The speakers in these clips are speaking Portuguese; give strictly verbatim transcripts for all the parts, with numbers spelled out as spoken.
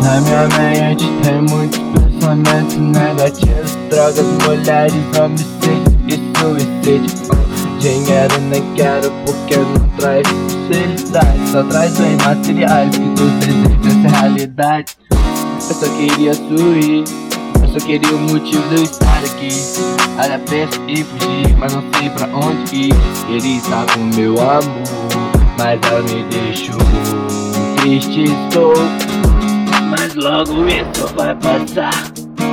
Na minha mente tem muitos pensamentos negativos, drogas, mulheres, homicídio e suicídio. Dinheiro nem quero porque não traz felicidade, só traz bem materiais que dos desejos essa realidade. Eu só queria sorrir, eu só queria o motivo de eu estar aqui. Olha, penso e fugir, mas não sei pra onde ir. Queria estar com meu amor, mas ela me deixou. Triste estou, mas logo isso vai passar.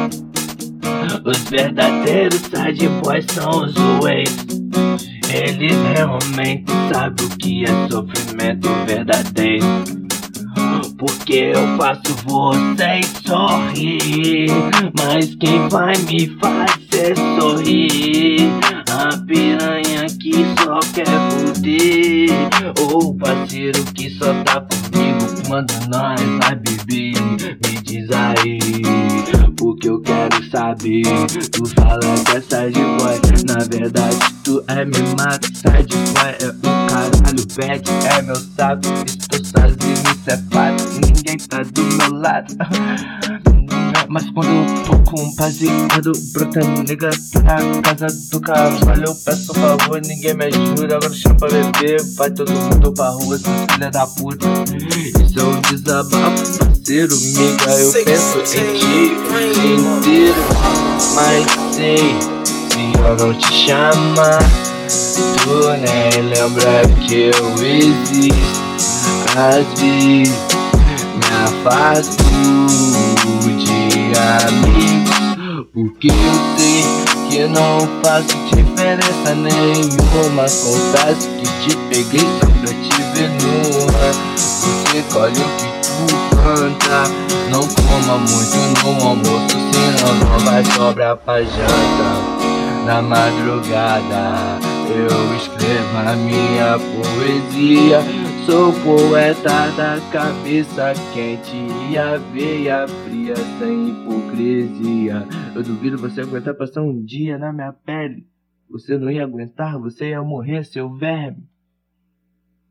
Os verdadeiros sad boys são os ways. Eles realmente sabem o que é sofrimento verdadeiro. Porque eu faço vocês sorrir, mas quem vai me fazer sorrir? A piranha que só quer foder, ou o parceiro que só tá comigo quando nós vai beber. Me diz aí, porque eu quero saber. Tu fala que é sad boy, na verdade tu é mimado. Sad boy é o caralho, bad é meu saco. Estou sozinho, isso é fato, ninguém tá do meu lado. Mas quando eu tô com um baseado, brota nega pra casa do cavalo. Eu peço favor, ninguém me ajuda. Agora chama pra beber, vai todo mundo pra rua, seu filho da puta. Isso é um desabafo, parceiro, miga. Eu penso em ti o dia inteiro, mas sei, se eu não te chamar, tu nem lembra que eu existo. Às vezes me afasto de amigos, porque eu sei que não faço diferença nenhuma. Confesso que te peguei só pra te ver nua. Você colhe o que tu planta, não coma muito no almoço, senão não vai sobrar pra janta. Na madrugada eu escrevo a minha poesia. Sou poeta da cabeça quente e a veia fria, sem hipocrisia. Eu duvido você aguentar passar um dia na minha pele. Você não ia aguentar, você ia morrer, seu verme.